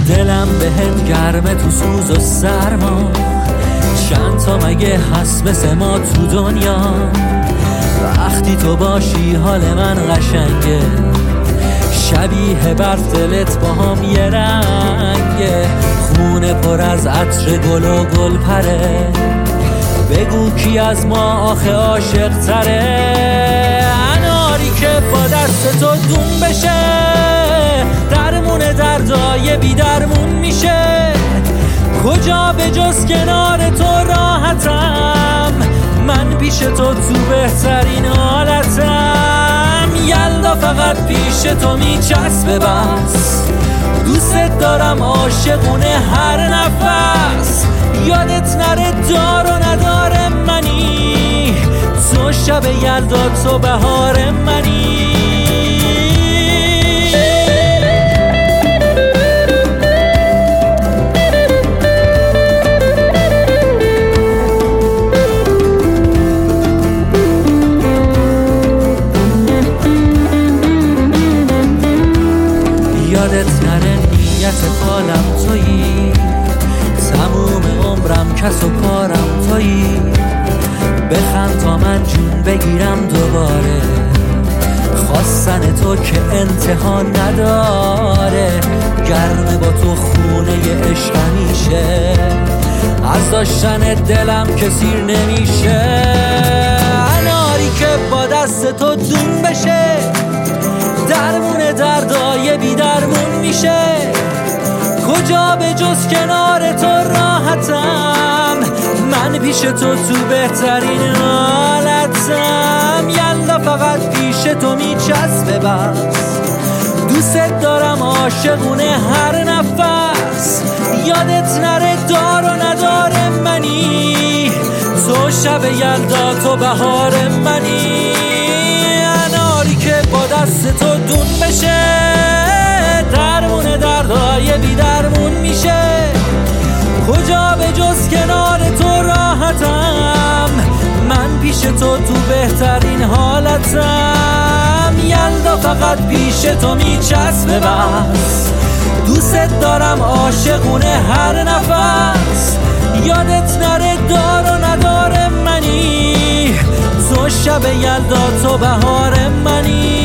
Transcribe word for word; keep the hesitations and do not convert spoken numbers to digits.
دلم بهت گرمه تو سوز و سرما، چند تا مگه هست مثل ما تو دنیا؟ وقتی تو باشی حال من قشنگه، شبیه برف دلت با هم یه رنگه، خونه پر از عطر گل و گل پره، بگو کی از ما آخه عاشق تره؟ اناری که با دست تو دون بشه، درمون دردای بی درمون میشه، کجا به جز کنار تو راحتم، من پیش تو تو بهترین حالتم، یلدا فقط پیش تو میچسبه بس، دوست دارم عاشقونه هر نفس، یادت نره دار و نداره منی، تو شب یلدا تو بهار منی. یادت نره نیت حالم تویی، تموم عمرم کس و کارم تویی، بخند تا من جون بگیرم دوباره، خواستن تو که انتها نداره، گرمه با تو خونه عشق میشه، از داشتن دلم که سیر نمیشه، اناری که با دست تو دون بشه، درمون دردای بی درمون میشه، کجا به جز کنار تو راحتم، من پیش تو تو بهترین حالتم، یلا فقط پیش تو میچسبه بس، دوست دارم عاشقونه هر نفس، یادت نره دار و نداره منی، تو شب یلدا تو بهار منی، اناری که با دست تو دون بشه، درمون دردای بی درمون میشه، کجا به جز کنار تو راحتم، من پیش تو تو بهترین حالتم، یلدا فقط پیش تو میچسبه بس، دوست دارم عاشقونه هر نفس، یادت نره دار و نداره منی، تو شب یلدا تو بهار منی.